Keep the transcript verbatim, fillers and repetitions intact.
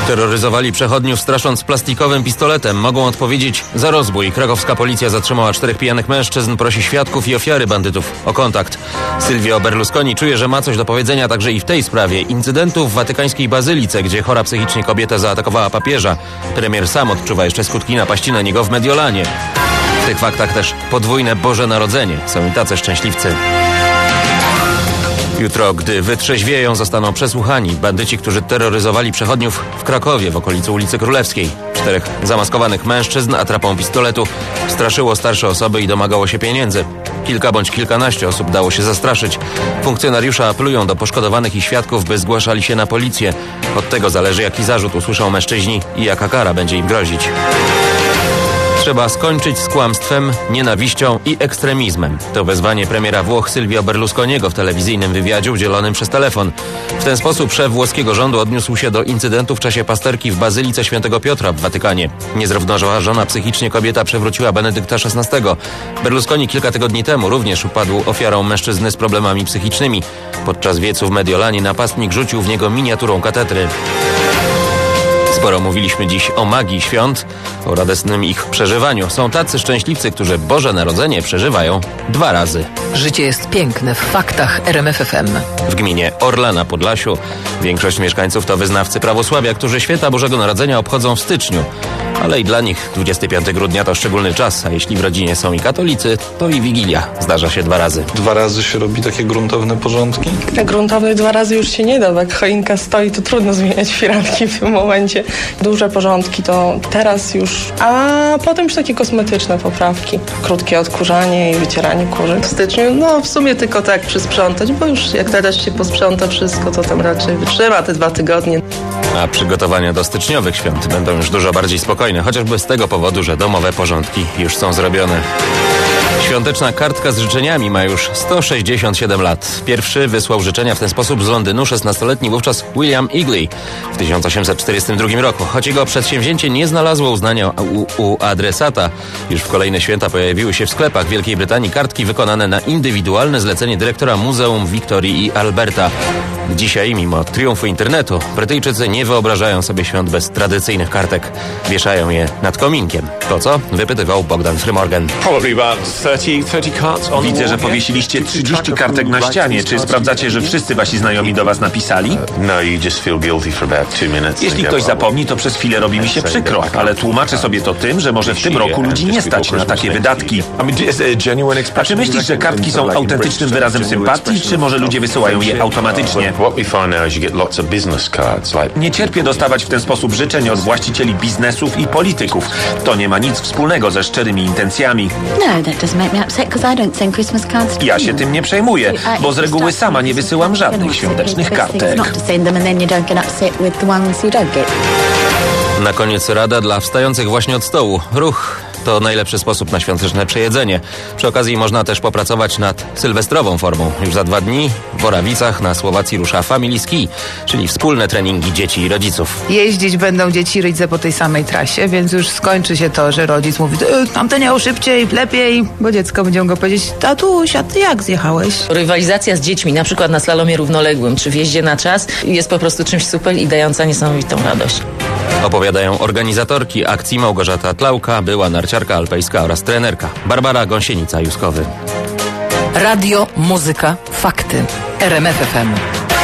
Terroryzowali przechodniów, strasząc plastikowym pistoletem. Mogą odpowiedzieć za rozbój. Krakowska policja zatrzymała czterech pijanych mężczyzn, prosi świadków i ofiary bandytów o kontakt. Silvio Berlusconi czuje, że ma coś do powiedzenia także i w tej sprawie. Incydentu w watykańskiej bazylice, gdzie chora psychicznie kobieta zaatakowała papieża. Premier sam odczuwa jeszcze skutki napaści na niego w Mediolanie. W tych faktach też podwójne Boże Narodzenie. Są i tacy szczęśliwcy. Jutro, gdy wytrzeźwieją, zostaną przesłuchani bandyci, którzy terroryzowali przechodniów w Krakowie w okolicy ulicy Królewskiej. Czterech zamaskowanych mężczyzn atrapą pistoletu straszyło starsze osoby i domagało się pieniędzy. Kilka bądź kilkanaście osób dało się zastraszyć. Funkcjonariusze apelują do poszkodowanych i świadków, by zgłaszali się na policję. Od tego zależy, jaki zarzut usłyszą mężczyźni i jaka kara będzie im grozić. Trzeba skończyć z kłamstwem, nienawiścią i ekstremizmem. To wezwanie premiera Włoch Silvio Berlusconiego w telewizyjnym wywiadzie udzielonym przez telefon. W ten sposób szef włoskiego rządu odniósł się do incydentu w czasie pasterki w Bazylice Świętego Piotra w Watykanie. Niezrównoważona psychicznie kobieta przewróciła Benedykta szesnastego. Berlusconi kilka tygodni temu również upadł ofiarą mężczyzny z problemami psychicznymi. Podczas wiecu w Mediolanie napastnik rzucił w niego miniaturą katedry. Sporo mówiliśmy dziś o magii świąt, o radosnym ich przeżywaniu. Są tacy szczęśliwcy, którzy Boże Narodzenie przeżywają dwa razy. Życie jest piękne w faktach R M F F M. W gminie Orla na Podlasiu większość mieszkańców to wyznawcy prawosławia, którzy święta Bożego Narodzenia obchodzą w styczniu. Ale i dla nich dwudziestego piątego grudnia to szczególny czas, a jeśli w rodzinie są i katolicy, to i Wigilia zdarza się dwa razy. Dwa razy się robi takie gruntowne porządki? Tak gruntownych dwa razy już się nie da, bo jak choinka stoi, to trudno zmieniać firanki w tym momencie. Duże porządki to teraz już, a potem już takie kosmetyczne poprawki. Krótkie odkurzanie i wycieranie kurzy. W styczniu, no w sumie tylko tak przysprzątać, bo już jak teraz się posprząta wszystko, to tam raczej wytrzyma te dwa tygodnie. A przygotowania do styczniowych świąt będą już dużo bardziej spokojne, chociażby z tego powodu, że domowe porządki już są zrobione. Świąteczna kartka z życzeniami ma już sto sześćdziesiąt siedem lat. Pierwszy wysłał życzenia w ten sposób z Londynu szesnastoletni wówczas William Eagley w tysiąc osiemset czterdziestym drugim roku. Choć jego przedsięwzięcie nie znalazło uznania u, u adresata, już w kolejne święta pojawiły się w sklepach Wielkiej Brytanii kartki wykonane na indywidualne zlecenie dyrektora Muzeum Wiktorii i Alberta. Dzisiaj, mimo triumfu internetu, Brytyjczycy nie wyobrażają sobie świąt bez tradycyjnych kartek. Wieszają je nad kominkiem. Po co? Wypytywał Bogdan Frymorgan. Widzę, że powiesiliście trzydzieści kartek na ścianie. Czy sprawdzacie, że wszyscy wasi znajomi do was napisali? Jeśli ktoś zapomni, to przez chwilę robi mi się przykro, ale tłumaczę sobie to tym, że może w tym roku ludzi nie stać na takie wydatki. A czy myślisz, że kartki są autentycznym wyrazem sympatii, czy może ludzie wysyłają je automatycznie? Nie cierpię dostawać w ten sposób życzeń od właścicieli biznesów i polityków. To nie ma nic wspólnego ze szczerymi intencjami. Ja się tym nie przejmuję, bo z reguły sama nie wysyłam żadnych świątecznych kartek. Na koniec rada dla wstających właśnie od stołu. Ruch to najlepszy sposób na świąteczne przejedzenie. Przy okazji można też popracować nad sylwestrową formą. Już za dwa dni w Orawicach na Słowacji rusza Family Ski, czyli wspólne treningi dzieci i rodziców. Jeździć będą dzieci i rodzice po tej samej trasie, więc już skończy się to, że rodzic mówi, e, tamten jechał szybciej, lepiej, bo dziecko będzie mogło powiedzieć, tatuś, a ty jak zjechałeś? Rywalizacja z dziećmi, na przykład na slalomie równoległym, czy w jeździe na czas, jest po prostu czymś super i dająca niesamowitą radość. Opowiadają organizatorki akcji Małgorzata Tlauka, była narciarka alpejska oraz trenerka Barbara Gąsienica-Juskowy. Radio, muzyka, fakty. R M F F M.